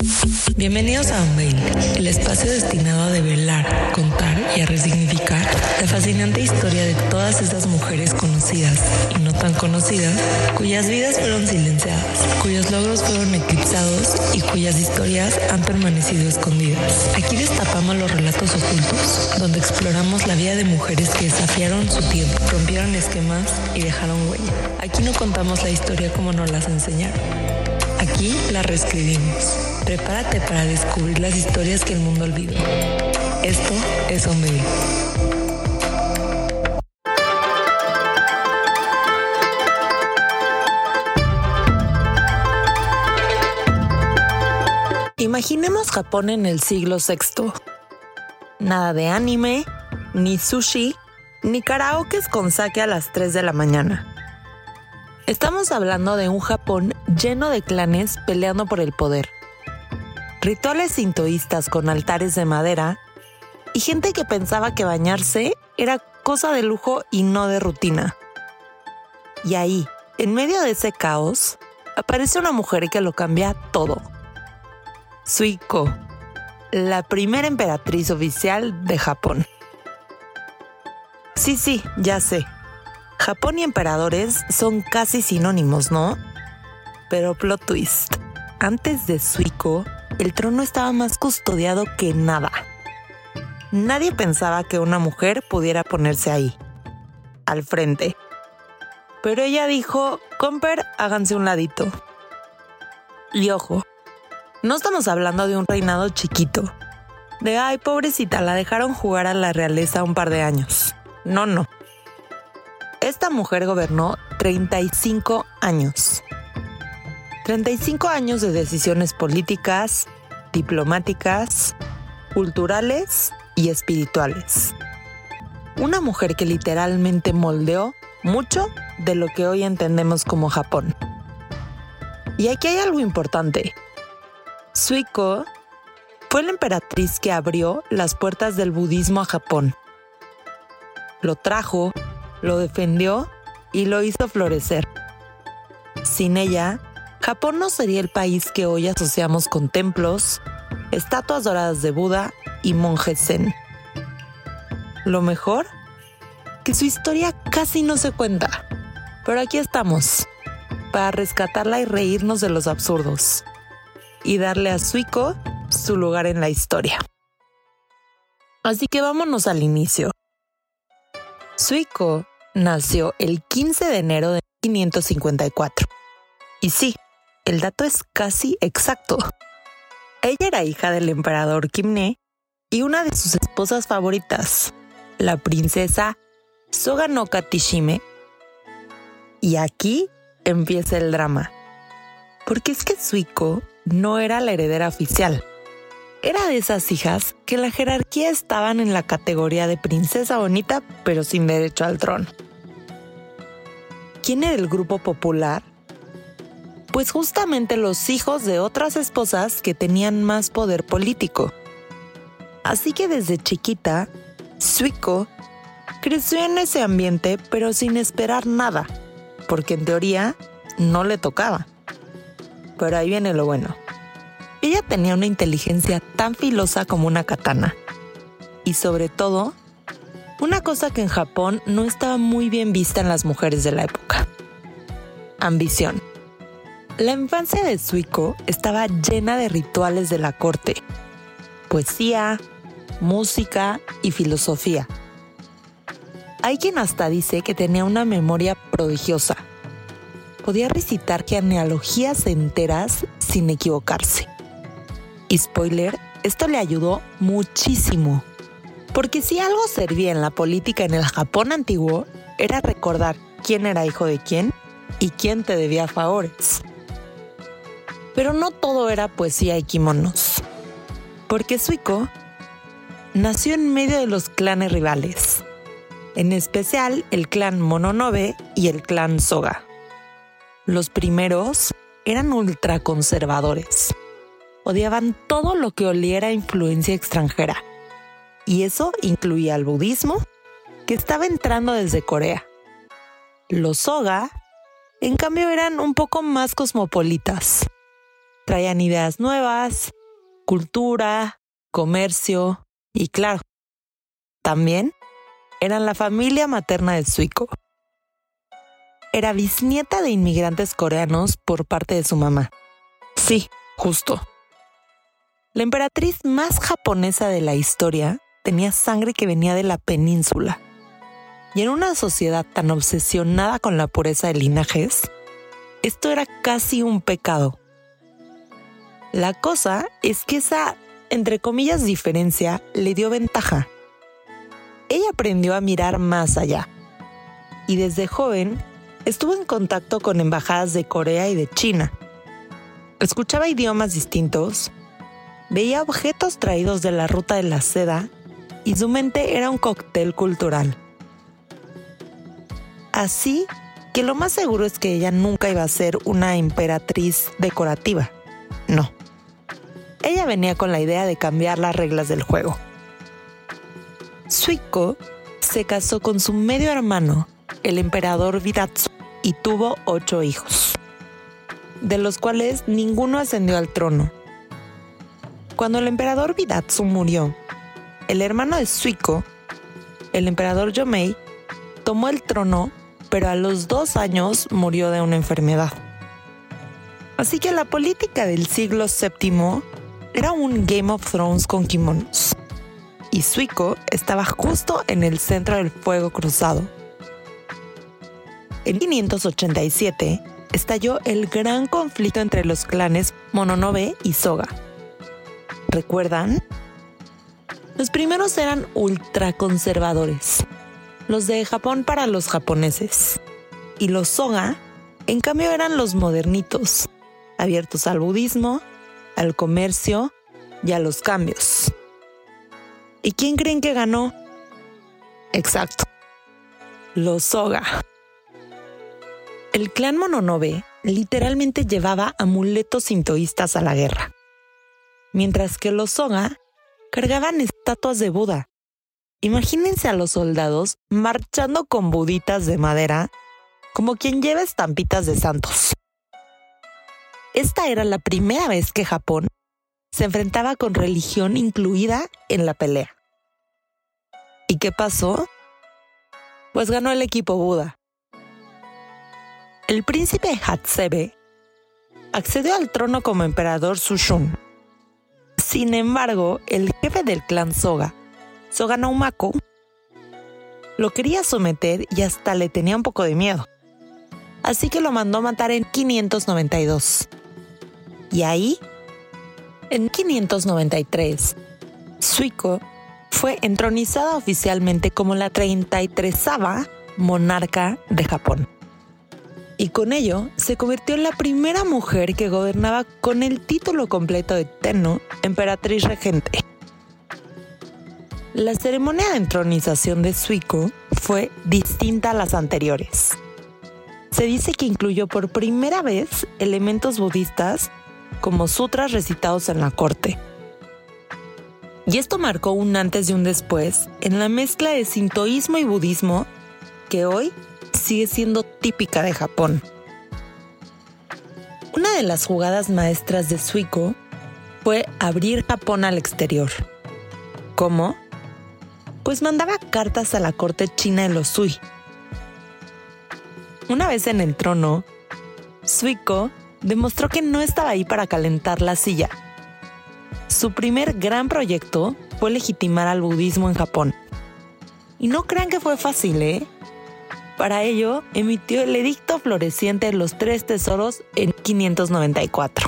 Bienvenidos a Unveil, el espacio destinado a develar, contar y a resignificar la fascinante historia de todas esas mujeres conocidas y no tan conocidas, cuyas vidas fueron silenciadas, cuyos logros fueron eclipsados y cuyas historias han permanecido escondidas. Aquí destapamos los relatos ocultos, donde exploramos la vida de mujeres que desafiaron su tiempo, rompieron esquemas y dejaron huella. Aquí no contamos la historia como nos las enseñaron. Aquí la reescribimos. Prepárate para descubrir las historias que el mundo olvidó. Esto es Unveil. Imaginemos Japón en el siglo VI. Nada de anime, ni sushi, ni karaokes con sake a las 3 de la mañana. Estamos hablando de un Japón lleno de clanes peleando por el poder, rituales sintoístas con altares de madera y gente que pensaba que bañarse era cosa de lujo y no de rutina. Y ahí, en medio de ese caos, aparece una mujer que lo cambia todo. Suiko, la primera emperatriz oficial de Japón. Sí, ya sé. Japón y emperadores son casi sinónimos, ¿no? Pero plot twist. Antes de Suiko, el trono estaba más custodiado que nada. Nadie pensaba que una mujer pudiera ponerse ahí, al frente. Pero ella dijo, comper, háganse un ladito. Y ojo, no estamos hablando de un reinado chiquito. De, ay, pobrecita, la dejaron jugar a la realeza un par de años. No. Esta mujer gobernó 35 años. 35 años de decisiones políticas, diplomáticas, culturales y espirituales. Una mujer que literalmente moldeó mucho de lo que hoy entendemos como Japón. Y aquí hay algo importante. Suiko fue la emperatriz que abrió las puertas del budismo a Japón. Lo trajo, lo defendió y lo hizo florecer. Sin ella, Japón no sería el país que hoy asociamos con templos, estatuas doradas de Buda y monjes zen. Lo mejor, que su historia casi no se cuenta, pero aquí estamos, para rescatarla y reírnos de los absurdos, y darle a Suiko su lugar en la historia. Así que vámonos al inicio. Suiko nació el 15 de enero de 1554. Y sí, el dato es casi exacto. Ella era hija del emperador Kimne y una de sus esposas favoritas, la princesa Soga no Katishime. Y aquí empieza el drama. Porque es que Suiko no era la heredera oficial. Era de esas hijas que en la jerarquía estaban en la categoría de princesa bonita, pero sin derecho al trono. ¿Quién era el grupo popular? Pues justamente los hijos de otras esposas que tenían más poder político. Así que desde chiquita, Suiko creció en ese ambiente, pero sin esperar nada, porque en teoría no le tocaba. Pero ahí viene lo bueno. Ella tenía una inteligencia tan filosa como una katana. Y sobre todo, una cosa que en Japón no estaba muy bien vista en las mujeres de la época. Ambición. La infancia de Suiko estaba llena de rituales de la corte, poesía, música y filosofía. Hay quien hasta dice que tenía una memoria prodigiosa. Podía recitar genealogías enteras sin equivocarse. Y spoiler, esto le ayudó muchísimo. Porque si algo servía en la política en el Japón antiguo, era recordar quién era hijo de quién y quién te debía favores. Pero no todo era poesía y kimonos. Porque Suiko nació en medio de los clanes rivales. En especial el clan Mononobe y el clan Soga. Los primeros eran ultraconservadores. Odiaban todo lo que oliera a influencia extranjera. Y eso incluía al budismo, que estaba entrando desde Corea. Los Soga, en cambio, eran un poco más cosmopolitas. traían ideas nuevas, cultura, comercio y claro, también eran la familia materna de Suiko. Era bisnieta de inmigrantes coreanos por parte de su mamá. Sí, justo. La emperatriz más japonesa de la historia tenía sangre que venía de la península. Y en una sociedad tan obsesionada con la pureza de linajes, esto era casi un pecado. La cosa es que esa, entre comillas, diferencia le dio ventaja. Ella aprendió a mirar más allá. Y desde joven estuvo en contacto con embajadas de Corea y de China. Escuchaba idiomas distintos, veía objetos traídos de la ruta de la seda y su mente era un cóctel cultural. Así que lo más seguro es que ella nunca iba a ser una emperatriz decorativa. No. Ella venía con la idea de cambiar las reglas del juego. Suiko se casó con su medio hermano, el emperador Bidatsu, y tuvo 8 hijos, de los cuales ninguno ascendió al trono. Cuando el emperador Bidatsu murió, el hermano de Suiko, el emperador Yomei, tomó el trono, pero a los 2 años murió de una enfermedad. Así que la política del siglo VII era un Game of Thrones con kimonos. Y Suiko estaba justo en el centro del fuego cruzado. En 587 estalló el gran conflicto entre los clanes Mononobe y Soga. ¿Recuerdan? Los primeros eran ultraconservadores, los de Japón para los japoneses. Y los Soga, en cambio, eran los modernitos, abiertos al budismo, al comercio y a los cambios. ¿Y quién creen que ganó? Exacto, los Soga. El clan Mononobe literalmente llevaba amuletos sintoístas a la guerra, mientras que los Soga cargaban estatuas de Buda. Imagínense a los soldados marchando con buditas de madera, como quien lleva estampitas de santos. Esta era la primera vez que Japón se enfrentaba con religión incluida en la pelea. ¿Y qué pasó? Pues ganó el equipo Buda. El príncipe Hatsebe accedió al trono como emperador Sushun. Sin embargo, el jefe del clan Soga, Soga Noumako, lo quería someter y hasta le tenía un poco de miedo. Así que lo mandó matar en 592. Y ahí, en 593, Suiko fue entronizada oficialmente como la 33ª monarca de Japón. Y con ello se convirtió en la primera mujer que gobernaba con el título completo de Tenno, emperatriz regente. La ceremonia de entronización de Suiko fue distinta a las anteriores. Se dice que incluyó por primera vez elementos budistas como sutras recitados en la corte. Y esto marcó un antes y un después en la mezcla de sintoísmo y budismo que hoy sigue siendo típica de Japón. Una de las jugadas maestras de Suiko fue abrir Japón al exterior. ¿Cómo? Pues mandaba cartas a la corte china de los Sui. Una vez en el trono, Suiko demostró que no estaba ahí para calentar la silla. Su primer gran proyecto fue legitimar al budismo en Japón. Y no crean que fue fácil, ¿eh? Para ello, emitió el Edicto Floreciente de los 3 Tesoros en 594.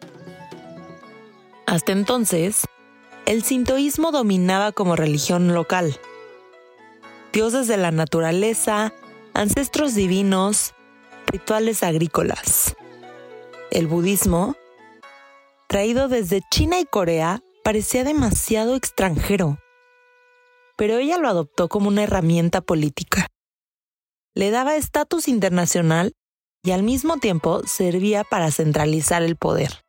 Hasta entonces, el sintoísmo dominaba como religión local. Dioses de la naturaleza, ancestros divinos, rituales agrícolas. El budismo, traído desde China y Corea, parecía demasiado extranjero. Pero ella lo adoptó como una herramienta política. Le daba estatus internacional y al mismo tiempo servía para centralizar el poder.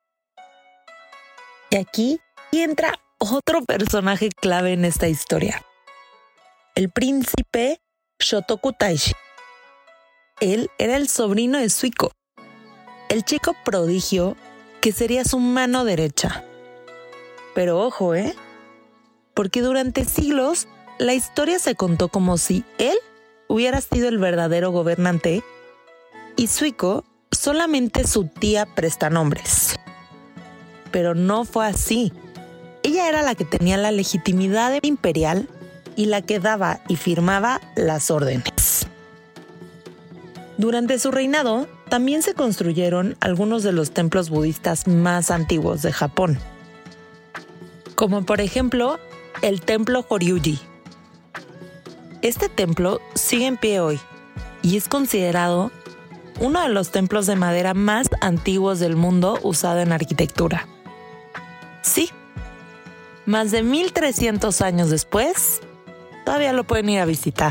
Y aquí entra otro personaje clave en esta historia. El príncipe Shotoku Taishi. Él era el sobrino de Suiko, el chico prodigio que sería su mano derecha. Pero ojo, porque durante siglos la historia se contó como si él hubiera sido el verdadero gobernante y Suiko solamente su tía prestanombres. Pero no fue así. Ella era la que tenía la legitimidad imperial y la que daba y firmaba las órdenes. Durante su reinado, también se construyeron algunos de los templos budistas más antiguos de Japón, como por ejemplo el templo Horyuji. Este templo sigue en pie hoy y es considerado uno de los templos de madera más antiguos del mundo usado en arquitectura. Sí, más de 1300 años después, todavía lo pueden ir a visitar.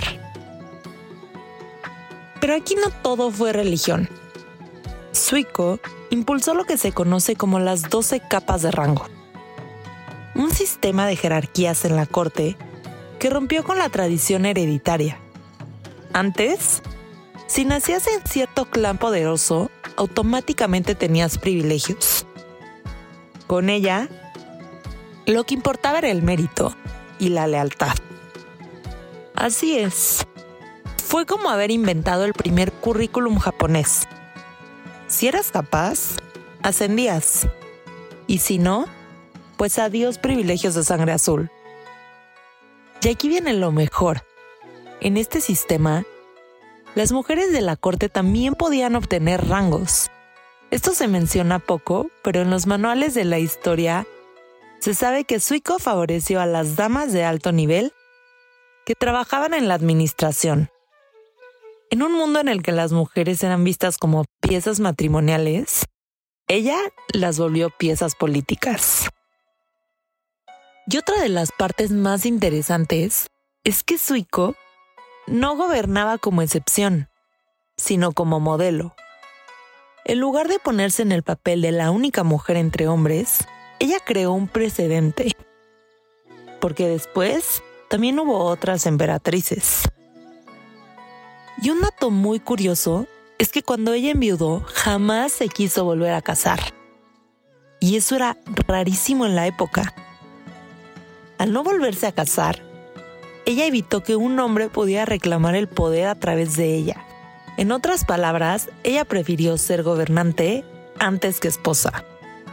Pero aquí no todo fue religión. Suiko impulsó lo que se conoce como las 12 capas de rango, un sistema de jerarquías en la corte que rompió con la tradición hereditaria. Antes, si nacías en cierto clan poderoso, automáticamente tenías privilegios. Con ella, lo que importaba era el mérito y la lealtad. Así es. Fue como haber inventado el primer currículum japonés. Si eras capaz, ascendías. Y si no, pues adiós privilegios de sangre azul. Y aquí viene lo mejor. En este sistema, las mujeres de la corte también podían obtener rangos. Esto se menciona poco, pero en los manuales de la historia se sabe que Suiko favoreció a las damas de alto nivel que trabajaban en la administración. En un mundo en el que las mujeres eran vistas como piezas matrimoniales, ella las volvió piezas políticas. Y otra de las partes más interesantes es que Suiko no gobernaba como excepción, sino como modelo. En lugar de ponerse en el papel de la única mujer entre hombres, ella creó un precedente. Porque después también hubo otras emperatrices. Y un dato muy curioso es que cuando ella enviudó, jamás se quiso volver a casar. Y eso era rarísimo en la época. Al no volverse a casar, ella evitó que un hombre pudiera reclamar el poder a través de ella. En otras palabras, ella prefirió ser gobernante antes que esposa.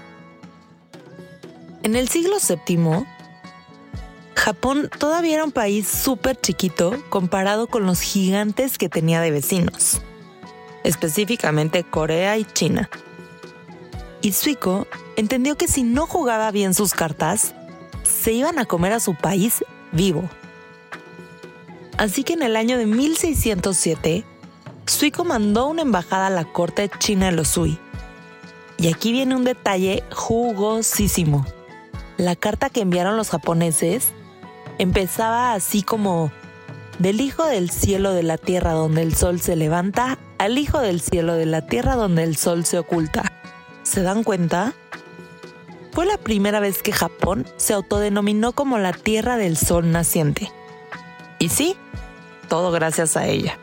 En el siglo VII, Japón todavía era un país súper chiquito comparado con los gigantes que tenía de vecinos, específicamente Corea y China. Y Suiko entendió que si no jugaba bien sus cartas, se iban a comer a su país vivo. Así que en el año de 1607, Suiko mandó una embajada a la corte china de los Sui. Y aquí viene un detalle jugosísimo. La carta que enviaron los japoneses empezaba así como: del hijo del cielo de la tierra donde el sol se levanta, al hijo del cielo de la tierra donde el sol se oculta. ¿Se dan cuenta? Fue la primera vez que Japón se autodenominó como la tierra del sol naciente. Y sí, todo gracias a ella.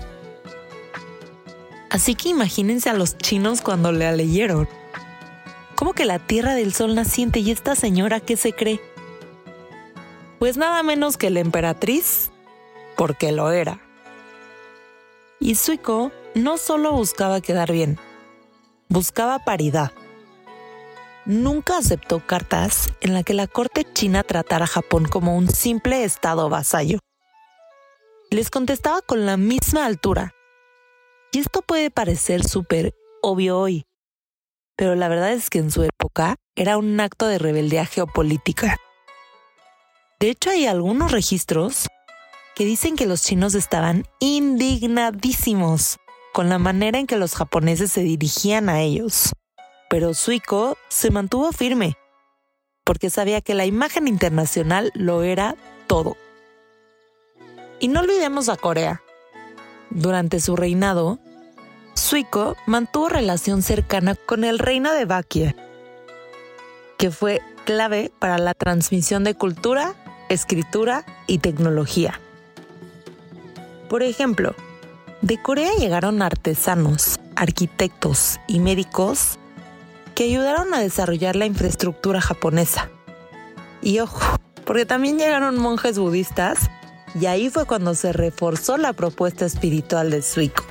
Así que imagínense a los chinos cuando la leyeron. ¿Cómo que la tierra del sol naciente? ¿Y esta señora qué se cree? Pues nada menos que la emperatriz, porque lo era. Y Suiko no solo buscaba quedar bien, buscaba paridad. Nunca aceptó cartas en las que la corte china tratara a Japón como un simple estado vasallo. Les contestaba con la misma altura. Y esto puede parecer súper obvio hoy, pero la verdad es que en su época era un acto de rebeldía geopolítica. De hecho, hay algunos registros que dicen que los chinos estaban indignadísimos con la manera en que los japoneses se dirigían a ellos. Pero Suiko se mantuvo firme, porque sabía que la imagen internacional lo era todo. Y no olvidemos a Corea. Durante su reinado, Suiko mantuvo relación cercana con el reino de Baekje, que fue clave para la transmisión de cultura, escritura y tecnología. Por ejemplo, de Corea llegaron artesanos, arquitectos y médicos que ayudaron a desarrollar la infraestructura japonesa. Y ojo, porque también llegaron monjes budistas y ahí fue cuando se reforzó la propuesta espiritual de Suiko.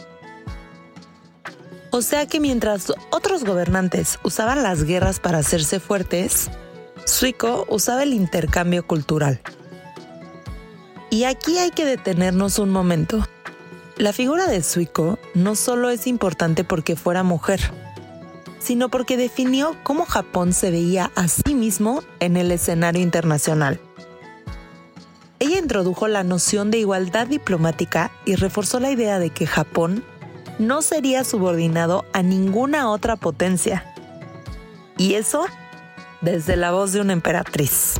O sea que mientras otros gobernantes usaban las guerras para hacerse fuertes, Suiko usaba el intercambio cultural. Y aquí hay que detenernos un momento. La figura de Suiko no solo es importante porque fuera mujer, sino porque definió cómo Japón se veía a sí mismo en el escenario internacional. Ella introdujo la noción de igualdad diplomática y reforzó la idea de que Japón no sería subordinado a ninguna otra potencia. Y eso desde la voz de una emperatriz.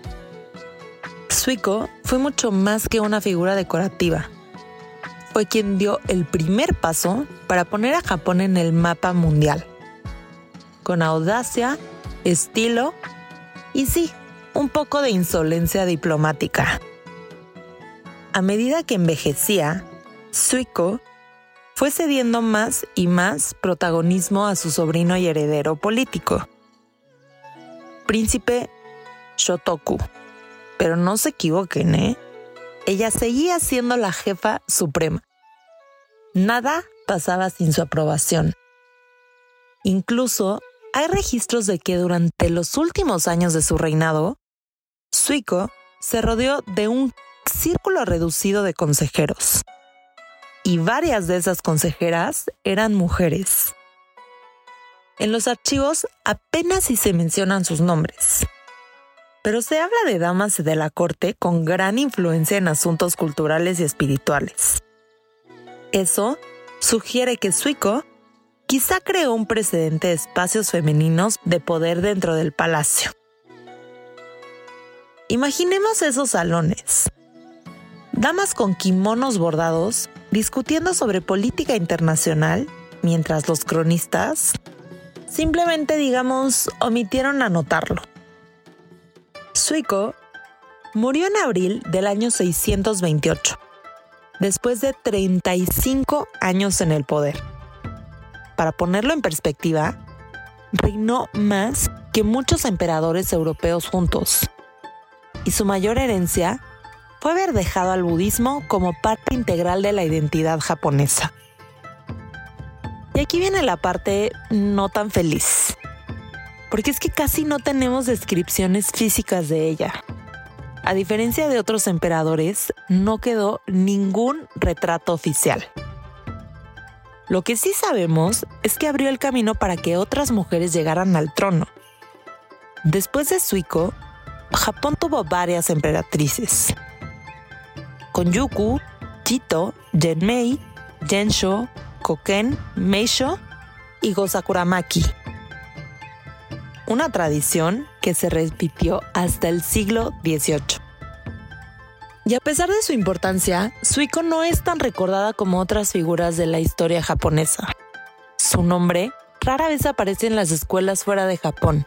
Suiko fue mucho más que una figura decorativa. Fue quien dio el primer paso para poner a Japón en el mapa mundial. Con audacia, estilo y sí, un poco de insolencia diplomática. A medida que envejecía, Suiko fue cediendo más y más protagonismo a su sobrino y heredero político, Príncipe Shotoku. Pero no se equivoquen, ¿eh? Ella seguía siendo la jefa suprema. Nada pasaba sin su aprobación. Incluso hay registros de que durante los últimos años de su reinado, Suiko se rodeó de un círculo reducido de consejeros. Y varias de esas consejeras eran mujeres. En los archivos apenas si se mencionan sus nombres. Pero se habla de damas de la corte con gran influencia en asuntos culturales y espirituales. Eso sugiere que Suiko quizá creó un precedente de espacios femeninos de poder dentro del palacio. Imaginemos esos salones. Damas con kimonos bordados discutiendo sobre política internacional, mientras los cronistas simplemente, omitieron anotarlo. Suiko murió en abril del año 628, después de 35 años en el poder. Para ponerlo en perspectiva, reinó más que muchos emperadores europeos juntos, y su mayor herencia fue haber dejado al budismo como parte integral de la identidad japonesa. Y aquí viene la parte no tan feliz, porque es que casi no tenemos descripciones físicas de ella. A diferencia de otros emperadores, no quedó ningún retrato oficial. Lo que sí sabemos es que abrió el camino para que otras mujeres llegaran al trono. Después de Suiko, Japón tuvo varias emperatrices. Konyuku, Chito, Genmei, Gensho, Koken, Meisho y Gosakuramaki. Una tradición que se repitió hasta el siglo XVIII. Y a pesar de su importancia, Suiko no es tan recordada como otras figuras de la historia japonesa. Su nombre rara vez aparece en las escuelas fuera de Japón.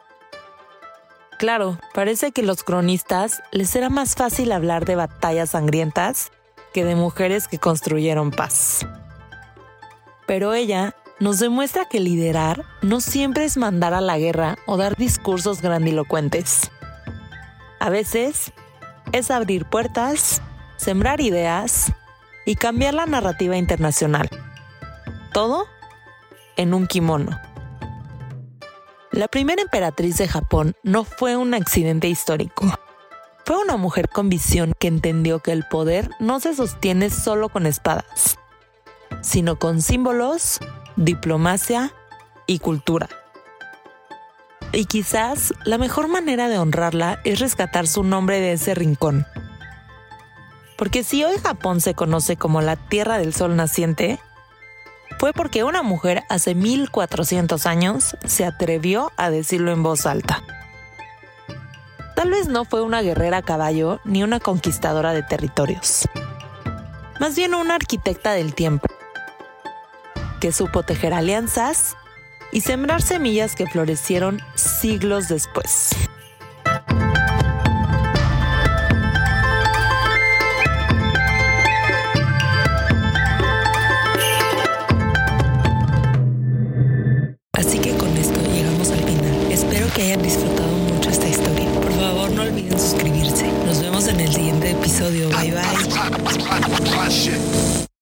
Claro, parece que a los cronistas les era más fácil hablar de batallas sangrientas que de mujeres que construyeron paz. Pero ella nos demuestra que liderar no siempre es mandar a la guerra o dar discursos grandilocuentes. A veces es abrir puertas, sembrar ideas y cambiar la narrativa internacional. Todo en un kimono. La primera emperatriz de Japón no fue un accidente histórico. Fue una mujer con visión que entendió que el poder no se sostiene solo con espadas, sino con símbolos, diplomacia y cultura. Y quizás la mejor manera de honrarla es rescatar su nombre de ese rincón. Porque si hoy Japón se conoce como la Tierra del Sol Naciente, fue porque una mujer hace 1400 años se atrevió a decirlo en voz alta. Tal vez no fue una guerrera a caballo ni una conquistadora de territorios. Más bien una arquitecta del tiempo, que supo tejer alianzas y sembrar semillas que florecieron siglos después. Así que con esto en el siguiente episodio. Bye bye.